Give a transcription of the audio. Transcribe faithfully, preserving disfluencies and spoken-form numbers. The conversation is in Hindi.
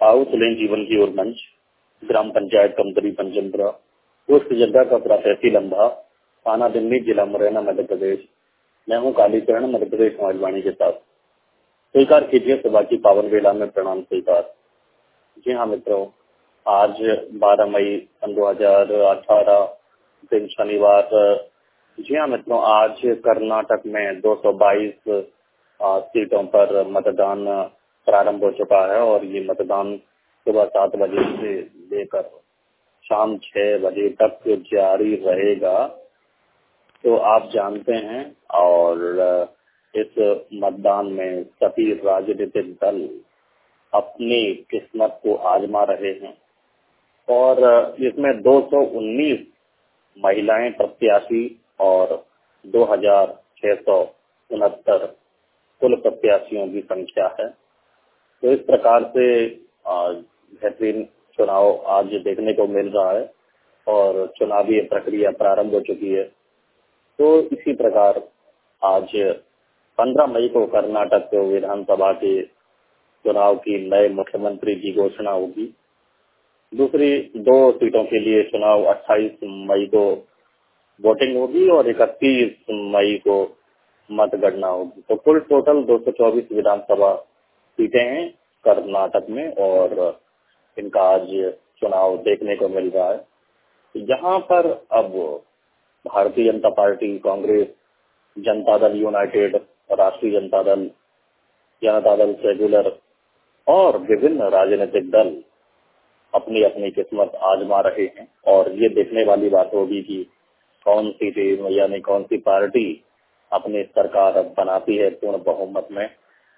आओ चलें जीवन की ओर मंच, ग्राम पंचायत कमतरी पंचमपुरा, पोस्ट जग्गा कपरा तहसील अंधा, थाना दिल्ली, जिला मुरैना, मध्य प्रदेश। मैं हूँ कालीचरण, मध्य प्रदेश समाजवाणी के साथ। स्वीकार कीजिए सभा की पावन वेला में प्रणाम स्वीकार। जी हाँ मित्रों, आज बारह मई सन दो हजार अठारह दिन शनिवार। जी हाँ मित्रों, आज कर्नाटक में दो सौ बाईस सीटों पर मतदान प्रारंभ हो चुका है और ये मतदान सुबह सात बजे से लेकर शाम छह बजे तक जारी रहेगा। तो आप जानते हैं, और इस मतदान में सभी राजनीतिक दल अपनी किस्मत को आजमा रहे हैं और इसमें दो सौ उन्नीस महिलाएं प्रत्याशी और दो हजार छह सौ उनहत्तर कुल प्रत्याशियों की संख्या है। तो इस प्रकार से बेहतरीन चुनाव आज देखने को मिल रहा है और चुनावी प्रक्रिया प्रारंभ हो चुकी है। तो इसी प्रकार आज पंद्रह मई को कर्नाटक विधानसभा के चुनाव की नए मुख्यमंत्री की घोषणा होगी। दूसरी दो सीटों के लिए चुनाव अट्ठाईस मई को वोटिंग होगी और इकतीस मई को मतगणना होगी। तो कुल टोटल दो सौ चौबीस विधानसभा सीटें हैं कर्नाटक में और इनका आज चुनाव देखने को मिल रहा है। यहाँ पर अब भारतीय जनता पार्टी, कांग्रेस, जनता दल यूनाइटेड, राष्ट्रीय जनता दल, जनता दल सेक्युलर और विभिन्न राजनीतिक दल अपनी अपनी किस्मत आजमा रहे हैं और ये देखने वाली बात होगी कि कौन सी टीम यानी कौन सी पार्टी अपनी सरकार बनाती है पूर्ण बहुमत में